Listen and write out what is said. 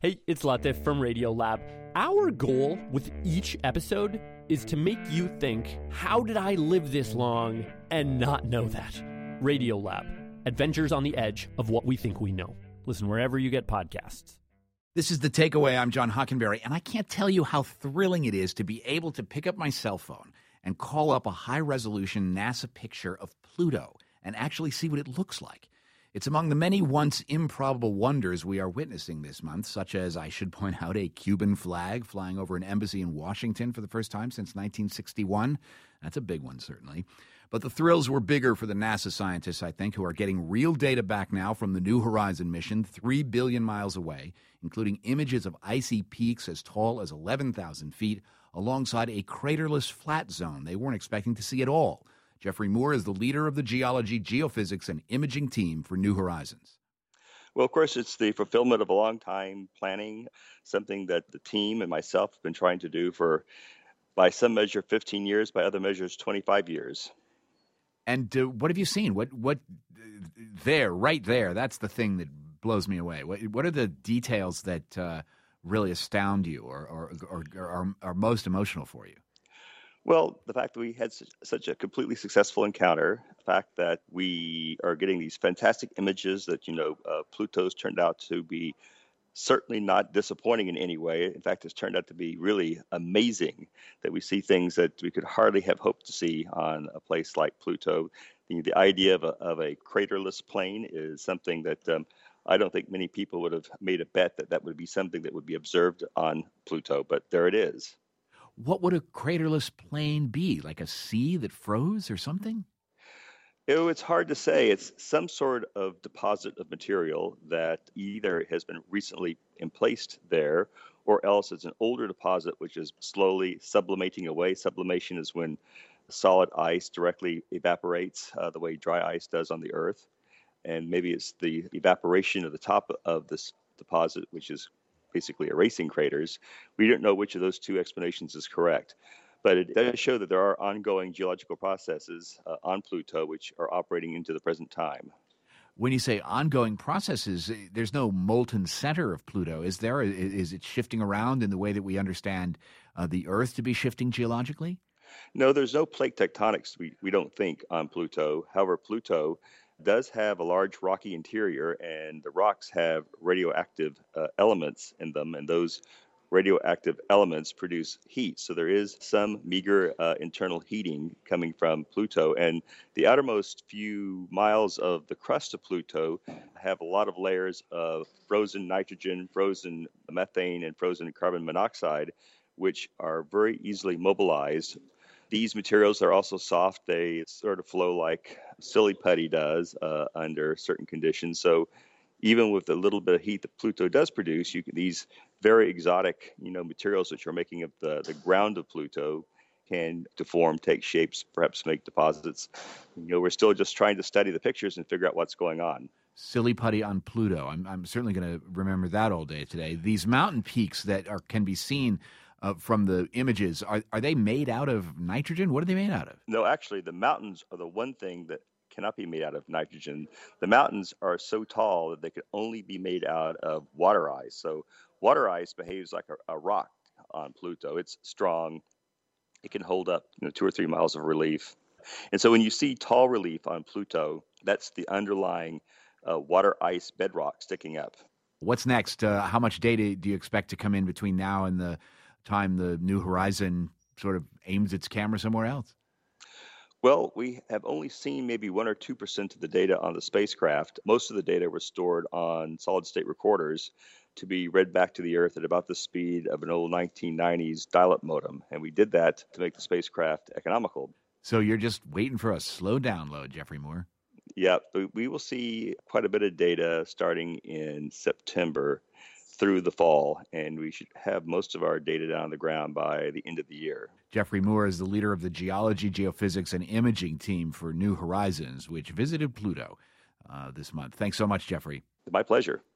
Hey, it's Latif from Radiolab. Our goal with each episode is to make you think, how did I live this long and not know that? Radiolab, adventures on the edge of what we think we know. Listen wherever you get podcasts. This is The Takeaway. I'm John Hockenberry, and I can't tell you how thrilling it is to be able to pick up my cell phone and call up a high-resolution NASA picture of Pluto and actually see what it looks like. It's among the many once improbable wonders we are witnessing this month, such as, I should point out, a Cuban flag flying over an embassy in Washington for the first time since 1961. That's a big one, certainly. But the thrills were bigger for the NASA scientists, I think, who are getting real data back now from the New Horizons mission, 3 billion miles away, including images of icy peaks as tall as 11,000 feet, alongside a craterless flat zone they weren't expecting to see at all. Jeffrey Moore is the leader of the Geology, Geophysics, and Imaging team for New Horizons. Well, of course, it's the fulfillment of a long time planning, something that the team and myself have been trying to do for, by some measure, 15 years, by other measures, 25 years. And what have you seen? What right there, that's the thing that blows me away. What are the details that really astound you or are most emotional for you? Well, the fact that we had such a completely successful encounter, the fact that we are getting these fantastic images that, Pluto's turned out to be certainly not disappointing in any way. In fact, it's turned out to be really amazing that we see things that we could hardly have hoped to see on a place like Pluto. The idea of a craterless plain is something that I don't think many people would have made a bet that would be something that would be observed on Pluto, but there it is. What would a craterless plain be? Like a sea that froze or something? It's hard to say. It's some sort of deposit of material that either has been recently emplaced there or else it's an older deposit which is slowly sublimating away. Sublimation is when solid ice directly evaporates the way dry ice does on the Earth. And maybe it's the evaporation of the top of this deposit, which is basically erasing craters. We don't know which of those two explanations is correct. But it does show that there are ongoing geological processes on Pluto which are operating into the present time. When you say ongoing processes, there's no molten center of Pluto, is there? Is it shifting around in the way that we understand the Earth to be shifting geologically? No, there's no plate tectonics, we don't think, on Pluto. However, Pluto does have a large rocky interior, and the rocks have radioactive elements in them, and those radioactive elements produce heat. So there is some meager internal heating coming from Pluto. And the outermost few miles of the crust of Pluto have a lot of layers of frozen nitrogen, frozen methane, and frozen carbon monoxide, which are very easily mobilized. These materials are also soft. They sort of flow like silly putty does under certain conditions. So even with the little bit of heat that Pluto does produce, these very exotic, materials that you're making of the ground of Pluto can deform, take shapes, perhaps make deposits. We're still just trying to study the pictures and figure out what's going on. Silly putty on Pluto. I'm certainly going to remember that all day today. These mountain peaks that can be seen from the images, are they made out of nitrogen? What are they made out of? No, actually, the mountains are the one thing that cannot be made out of nitrogen. The mountains are so tall that they could only be made out of water ice. So water ice behaves like a rock on Pluto. It's strong. It can hold up 2 or 3 miles of relief. And so when you see tall relief on Pluto, that's the underlying water ice bedrock sticking up. What's next? How much data do you expect to come in between now and the time the New Horizon sort of aims its camera somewhere else? Well, we have only seen maybe 1 or 2% of the data on the spacecraft. Most of the data was stored on solid-state recorders to be read back to the Earth at about the speed of an old 1990s dial-up modem. And we did that to make the spacecraft economical. So you're just waiting for a slow download, Jeffrey Moore. Yeah, we will see quite a bit of data starting in September through the fall, and we should have most of our data down on the ground by the end of the year. Jeffrey Moore is the leader of the Geology, Geophysics, and Imaging team for New Horizons, which visited Pluto this month. Thanks so much, Jeffrey. My pleasure.